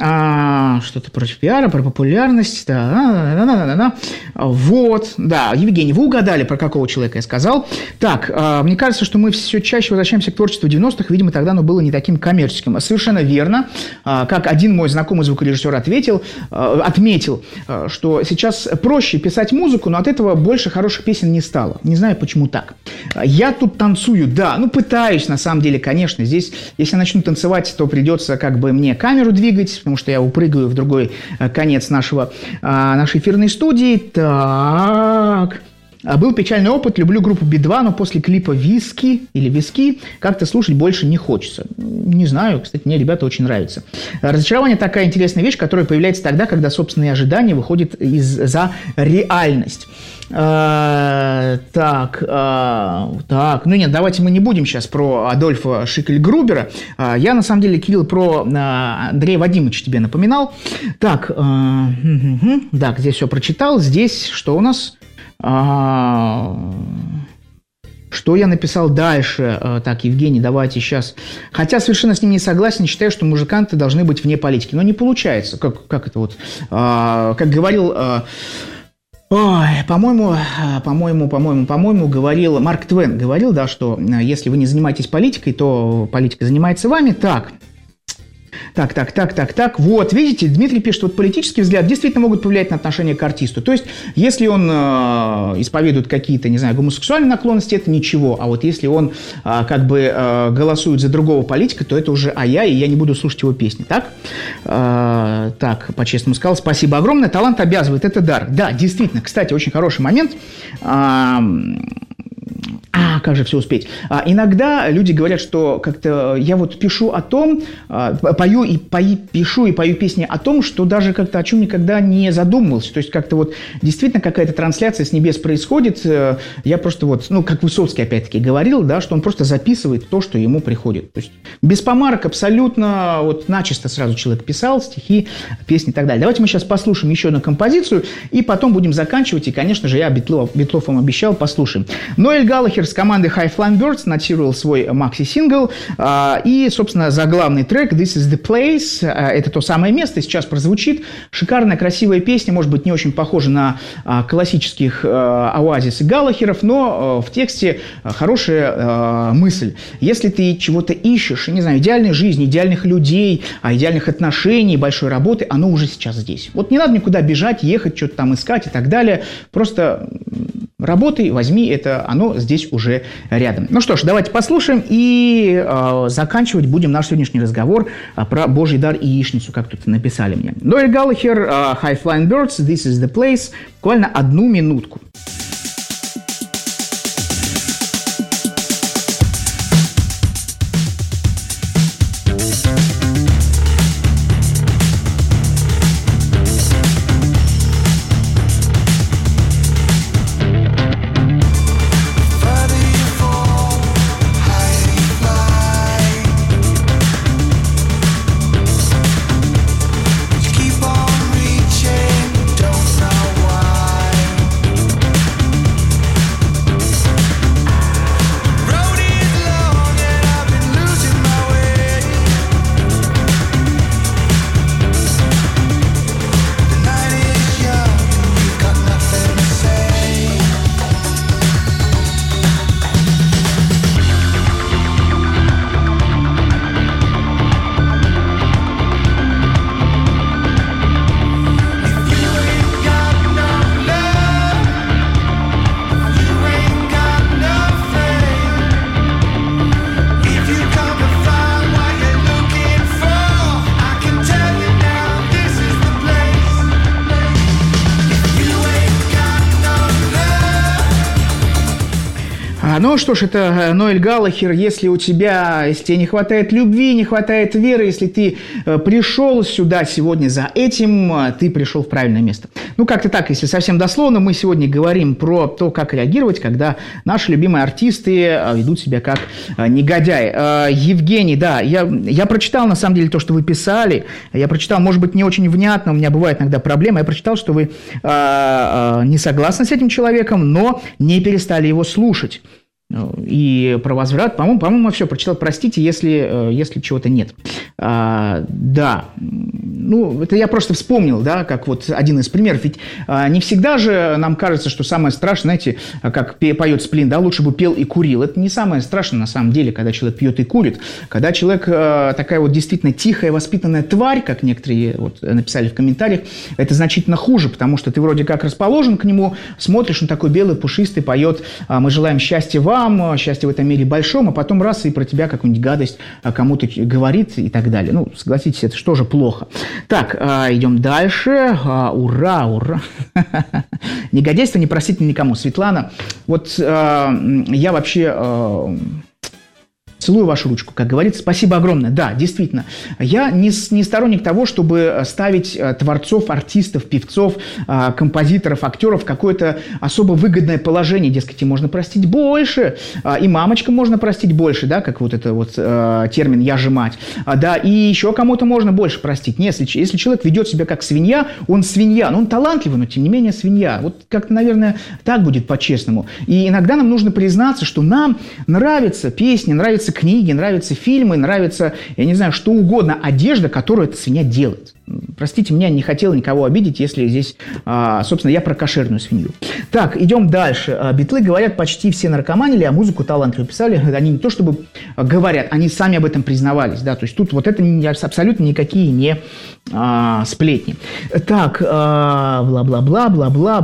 А, что-то против пиара, про популярность. Да, да, да, да, да, да. Вот, да. Евгений, вы угадали, про какого человека я сказал. Так, э, мне кажется, что мы все чаще возвращаемся к творчеству девяностых. Видимо, тогда оно было не таким коммерческим. Совершенно верно. Э, как один мой знакомый звукорежиссер ответил, э, отметил, э, что сейчас проще писать музыку, но от этого больше хороших песен не стало. Не знаю, почему так. Я тут танцую, да, ну пытаюсь, на самом деле, конечно. Здесь, если я начну танцевать, то придется как бы мне камеру двигать, потому что я упрыгаю в другой конец нашего, э, нашей эфирной студии. Так... Так. Был печальный опыт, люблю группу би два, но после клипа «Виски» или «Виски» как-то слушать больше не хочется. Не знаю, кстати, мне ребята очень нравятся. Разочарование – такая интересная вещь, которая появляется тогда, когда собственные ожидания выходят из- за реальность. А, так, а, так, ну нет, давайте мы не будем сейчас про Адольфа Шикель-Грубера. А, я, на самом деле, Кирилл, про а, Андрея Вадимовича тебе напоминал. Так, а, угу, так, здесь все прочитал. Здесь что у нас? А, что я написал дальше? А, так, Евгений, давайте сейчас. Хотя совершенно с ним не согласен, считаю, что музыканты должны быть вне политики. Но не получается. Как, как это вот? А, как говорил... А, ой, по-моему, по-моему, по-моему, по-моему, говорил Марк Твен, говорил, да, что если вы не занимаетесь политикой, то политика занимается вами. Так. Так, так, так, так, так. Вот, видите, Дмитрий пишет, вот политический взгляд действительно могут повлиять на отношение к артисту. То есть, если он э, исповедует какие-то, не знаю, гомосексуальные наклонности, это ничего. А вот если он э, как бы э, голосует за другого политика, то это уже ай-яй, и я не буду слушать его песни. Так? Э, так, по-честному сказал, спасибо огромное. Талант обязывает, это дар. Да, действительно, кстати, очень хороший момент. Э, А, как же все успеть? А, иногда люди говорят, что как-то я вот пишу о том, а, пою и пою, пишу и пою песни о том, что даже как-то о чем никогда не задумывался. То есть как-то вот действительно какая-то трансляция с небес происходит. Я просто вот, ну, как Высоцкий опять-таки говорил, да, что он просто записывает то, что ему приходит. То есть без помарок абсолютно вот начисто сразу человек писал стихи, песни и так далее. Давайте мы сейчас послушаем еще одну композицию и потом будем заканчивать. И, конечно же, я Битлов, Битлов вам обещал, послушаем. Ноэль Галлахер с командой High Flying Birds анонсировал свой макси-сингл. И, собственно, заглавный трек This is the Place. Это то самое место, сейчас прозвучит. Шикарная, красивая песня, может быть, не очень похожа на классических Оазис и Галлахеров, но в тексте хорошая мысль. Если ты чего-то ищешь, не знаю, идеальной жизни, идеальных людей, идеальных отношений, большой работы, оно уже сейчас здесь. Вот не надо никуда бежать, ехать, что-то там искать и так далее. Просто работай, возьми это, оно здесь уже рядом. Ну что ж, давайте послушаем и э, заканчивать будем наш сегодняшний разговор э, про Божий дар и яичницу, как тут написали мне. Ноэль Галлахер, э, High Flying Birds, This is the Place, буквально одну минутку. Ну что ж, это Ноэль Галлахер. Если у тебя, если тебе не хватает любви, не хватает веры, если ты пришел сюда сегодня за этим, ты пришел в правильное место. Ну, как-то так, если совсем дословно, мы сегодня говорим про то, как реагировать, когда наши любимые артисты ведут себя как негодяи. Евгений, да, я, я прочитал, на самом деле, то, что вы писали. Я прочитал, может быть, не очень внятно, у меня бывают иногда проблемы. Я прочитал, что вы э, не согласны с этим человеком, но не перестали его слушать. И про возврат, по-моему, по-моему, все прочитал. Простите, если, если чего-то нет. А, да, ну, это я просто вспомнил, да, как вот один из примеров. Ведь а, не всегда же нам кажется, что самое страшное, знаете, как поет Сплин, да, лучше бы пел и курил. Это не самое страшное на самом деле, когда человек пьет и курит. Когда человек а, такая вот действительно тихая, воспитанная тварь, как некоторые вот написали в комментариях, это значительно хуже, потому что ты вроде как расположен к нему, смотришь, он такой белый, пушистый, поет а, «Мы желаем счастья вам», счастье в этом мире большом, а потом раз и про тебя какую-нибудь гадость кому-то говорит и так далее. Ну, согласитесь, это что же плохо. Так, идем дальше. Ура, ура. Негодяйство не простительно никому. Светлана, вот я вообще... Целую вашу ручку, как говорится. Спасибо огромное. Да, действительно. Я не, не сторонник того, чтобы ставить творцов, артистов, певцов, композиторов, актеров в какое-то особо выгодное положение. Дескать, им можно простить больше, и мамочкам можно простить больше, да, как вот это вот термин «я же мать». Да, и еще кому-то можно больше простить. Нет, если, если человек ведет себя как свинья, он свинья. Но он талантливый, но тем не менее свинья. Вот как-то, наверное, так будет по-честному. И иногда нам нужно признаться, что нам нравятся песни, нравятся книги, нравятся фильмы, нравится, я не знаю, что угодно, одежда, которую эта свинья делает. Простите меня, не хотел никого обидеть, если здесь, собственно, я про кошерную свинью. Так, идем дальше. Битлы говорят, почти все наркоманили, а музыку талантливо писали. Они не то чтобы говорят, они сами об этом признавались. Да? То есть тут вот это абсолютно никакие не а, сплетни. Так, бла-бла-бла, бла-бла,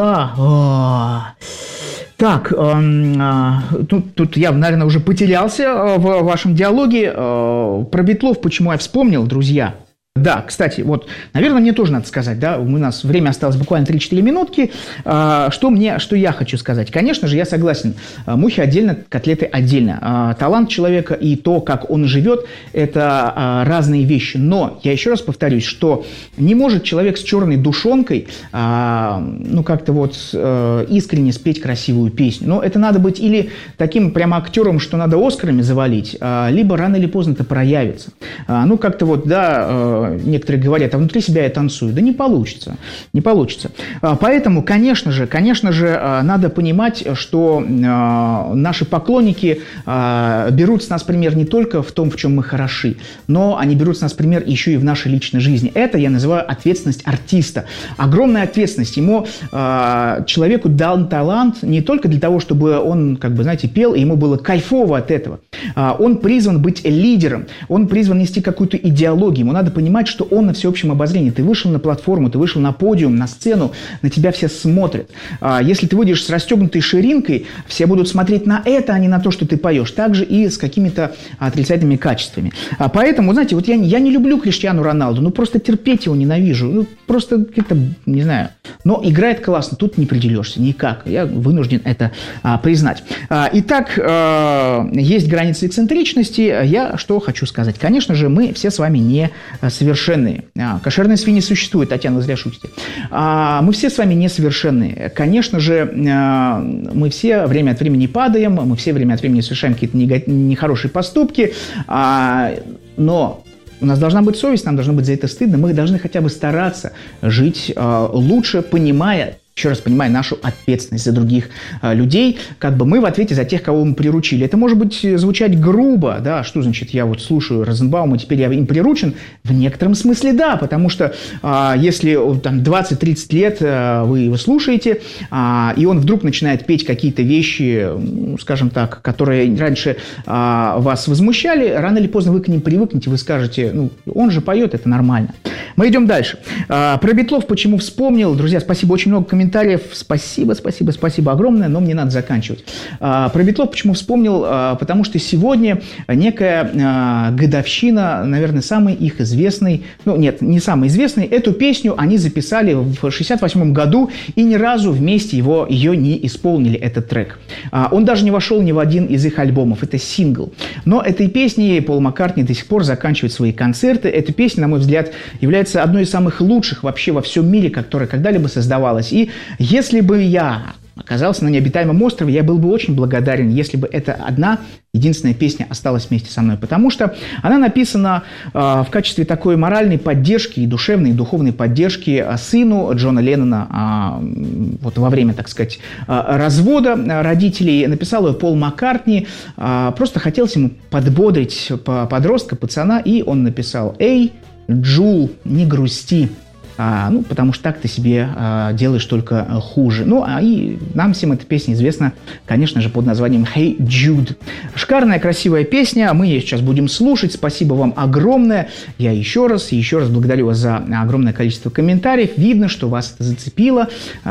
бла-бла. Так, э, э, тут, тут я, наверное, уже потерялся в вашем диалоге. Э, про Битлов почему я вспомнил, друзья. Да, кстати, вот, наверное, мне тоже надо сказать, да, у нас время осталось буквально три-четыре минутки, а, что мне, что я хочу сказать. Конечно же, я согласен, мухи отдельно, котлеты отдельно. А, талант человека и то, как он живет, это а, разные вещи. Но я еще раз повторюсь, что не может человек с черной душонкой, а, ну, как-то вот а, искренне спеть красивую песню. Но это надо быть или таким прямо актером, что надо Оскарами завалить, а, либо рано или поздно это проявится. А, ну, как-то вот, да, некоторые говорят, а внутри себя я танцую. Да не получится, не получится. Поэтому, конечно же, конечно же, надо понимать, что наши поклонники берут с нас пример не только в том, в чем мы хороши, но они берут с нас пример еще и в нашей личной жизни. Это я называю ответственность артиста. Огромная ответственность. Ему, человеку дан талант не только для того, чтобы он, как бы, знаете, пел, и ему было кайфово от этого. Он призван быть лидером, он призван нести какую-то идеологию. Ему надо понимать, понимать, что он на всеобщем обозрении. Ты вышел на платформу, ты вышел на подиум, на сцену, на тебя все смотрят. Если ты выйдешь с расстегнутой ширинкой, все будут смотреть на это, а не на то, что ты поешь. Также и с какими-то отрицательными качествами. Поэтому, знаете, вот я, я не люблю Криштиану Роналду, ну просто терпеть его ненавижу. Ну, просто как-то, не знаю. Но играет классно, тут не придерешься никак. Я вынужден это а, признать. А, итак, а, есть границы эксцентричности. Я что хочу сказать. Конечно же, мы все с вами не совершенные. А, кошерные свиньи существуют, Татьяна, вы зря шутите. А, мы все с вами несовершенные. Конечно же, а, мы все время от времени падаем, мы все время от времени совершаем какие-то нехорошие поступки, а, но у нас должна быть совесть, нам должно быть за это стыдно, мы должны хотя бы стараться жить а, лучше, понимая, еще раз понимая нашу ответственность за других а, людей, как бы мы в ответе за тех, кого мы приручили. Это может быть звучать грубо, да, что значит я вот слушаю Розенбаума, теперь я им приручен? В некотором смысле да, потому что а, если там двадцать-тридцать лет а, вы его слушаете, а, и он вдруг начинает петь какие-то вещи, ну, скажем так, которые раньше а, вас возмущали, рано или поздно вы к ним привыкнете, вы скажете, ну, он же поет, это нормально. Мы идем дальше. А, про Битлов почему вспомнил? Друзья, спасибо, очень много комментариев. Спасибо, спасибо, спасибо огромное, но мне надо заканчивать. А, про Битлов почему вспомнил? А, потому что сегодня некая а, годовщина, наверное, самый их известный, ну нет, не самый известный, эту песню они записали в шестьдесят восьмом году и ни разу вместе его, ее не исполнили, этот трек. А, он даже не вошел ни в один из их альбомов, это сингл. Но этой песней Пол Маккартни до сих пор заканчивает свои концерты. Эта песня, на мой взгляд, является одной из самых лучших вообще во всем мире, которая когда-либо создавалась. И если бы я оказался на необитаемом острове, я был бы очень благодарен, если бы эта одна, единственная песня осталась вместе со мной, потому что она написана э, в качестве такой моральной поддержки и душевной, и духовной поддержки сыну Джона Леннона э, вот во время, так сказать, э, развода родителей. Написал ее Пол Маккартни, э, просто хотелось ему подбодрить подростка, пацана, и он написал: «Эй, Джул, не грусти». А, ну, потому что так ты себе а, делаешь только а, хуже. Ну, а и нам всем эта песня известна, конечно же, под названием «Hey Jude». Шикарная, красивая песня, мы ее сейчас будем слушать. Спасибо вам огромное. Я еще раз и еще раз благодарю вас за огромное количество комментариев. Видно, что вас это зацепило.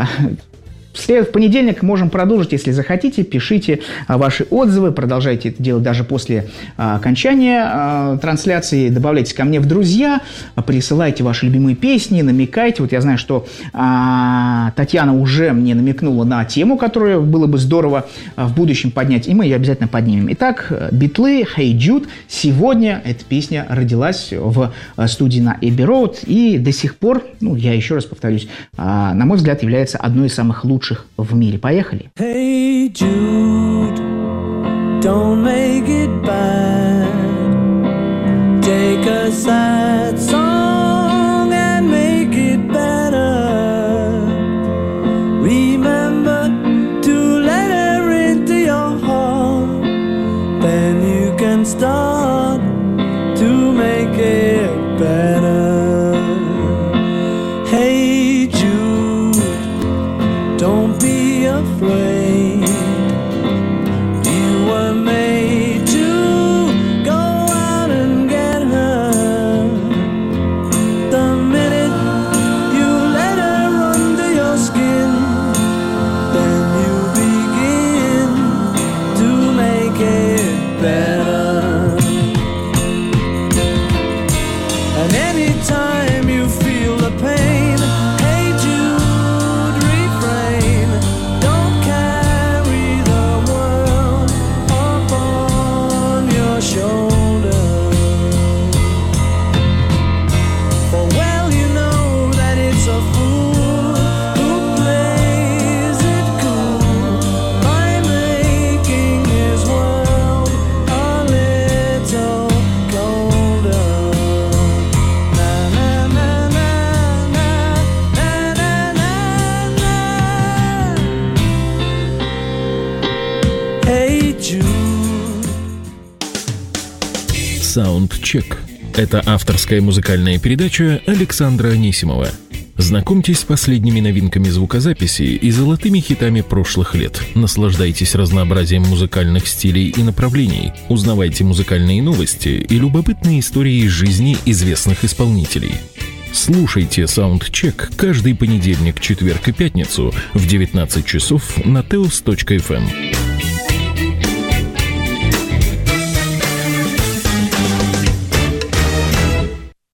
В понедельник можем продолжить, если захотите. Пишите а, ваши отзывы, продолжайте это делать даже после а, окончания а, трансляции. Добавляйтесь ко мне в друзья, а, присылайте ваши любимые песни, намекайте. Вот я знаю, что а, Татьяна уже мне намекнула на тему, которую было бы здорово а, в будущем поднять, и мы ее обязательно поднимем. Итак, Битлы, «Hey Jude». Сегодня эта песня родилась в а, студии на Эбби Роуд и до сих пор, ну, я еще раз повторюсь, а, на мой взгляд, является одной из самых лучших в мире. Поехали. Hey Jude, don't make it bad. Take a sad song and make it better. Remember to let her into your heart. Then you can start to make it better. Hey Jude, don't be afraid. You were made to go out and get her. The minute you let her under your skin, then you begin to make it better. And anytime you feel the pain, hey Jude, refrain. Don't carry the world upon your shoulder. For well you know that it's a fool who plays it cool by making his world a little colder. Na na na na na na na na. Hey Jude. Саундчек. Это авторская музыкальная передача Александра Анисимова. Знакомьтесь с последними новинками звукозаписи и золотыми хитами прошлых лет. Наслаждайтесь разнообразием музыкальных стилей и направлений. Узнавайте музыкальные новости и любопытные истории из жизни известных исполнителей. Слушайте Soundcheck каждый понедельник, четверг и пятницу в девятнадцать часов на теос точка эф эм.